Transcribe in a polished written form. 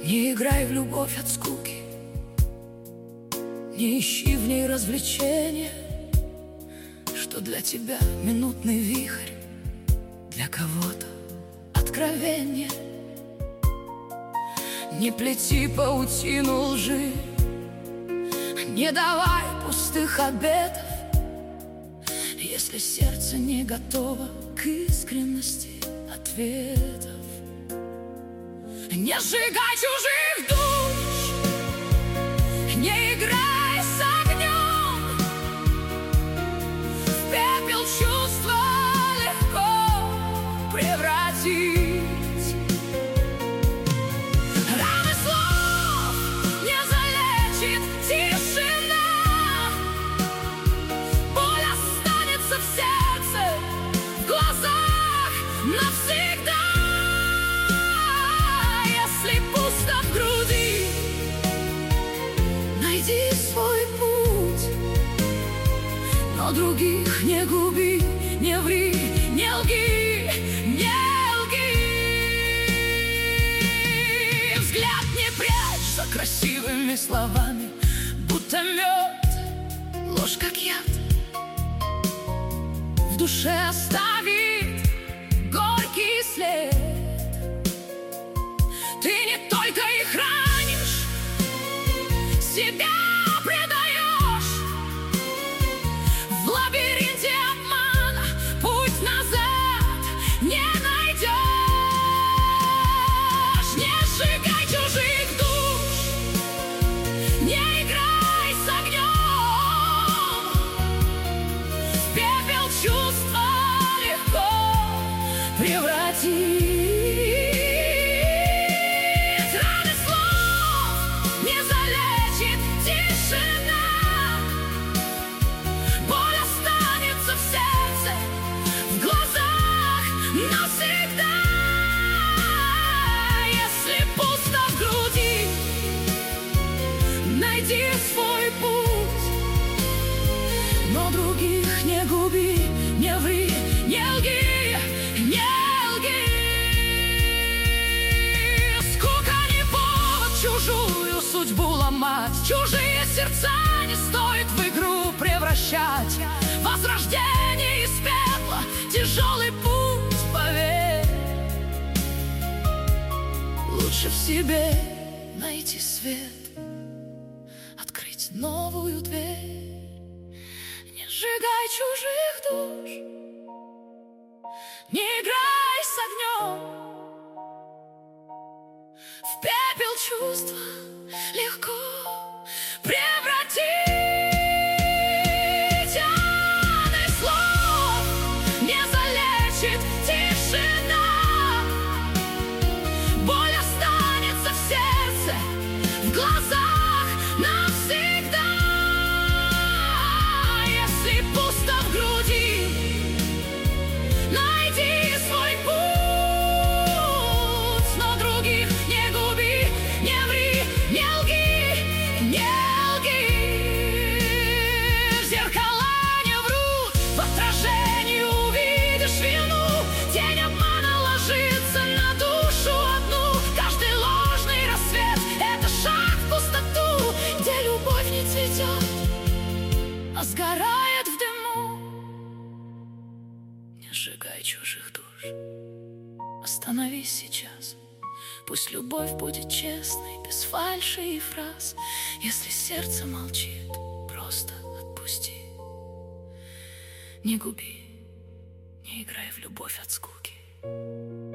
Не играй в любовь от скуки, не ищи в ней развлечения, что для тебя минутный вихрь, для кого-то откровение. Не плети паутину лжи, не давай пустых обетов, если сердце не готово к искренности ответов. Не сжигай чужих душ, не играй с огнем, в пепел чувства легко превратить. Раны слов не залечит тишина, боль останется в сердце, в глазах навсегда. Если пусто в груди, найди свой путь, но других не губи, не ври, не лги, не лги. Взгляд не прячь за красивыми словами, будто мед, ложь как яд, в душе оставит горький след. Ты не только их ранишь, себя предаешь. В лабиринте обмана путь назад не найдешь. Не сжигай чужих душ, не играй с огнем, в пепел чувства легко превратить. Навсегда, если пусто в груди, найди свой путь, но других не губи, не ври, не лги, не лги. Скука не повод чужую судьбу ломать, чужие сердца не стоит в игру превращать. Возрождение из пепла, тяжелый путь, поверь, лучше в себе найти свет, открыть новую дверь. Не сжигай чужих душ, не играй с огнем, в пепел чувства легко превратить. Тишина, боль останется в сердце, в глазах навсегда. Если пусто в груди, найди свой путь, но других не губи, не ври, не лги, не лги. Зеркала не врут, в отражении увидишь вину. Тень обмана ложится на душу одну. Каждый ложный рассвет — это шаг в пустоту, где любовь не цветет, а сгорает в дыму. Не сжигай чужих душ, остановись сейчас. Пусть любовь будет честной, без фальши и фраз. Если сердце молчит, просто отпусти. Не губи, не играй в любовь от скуки.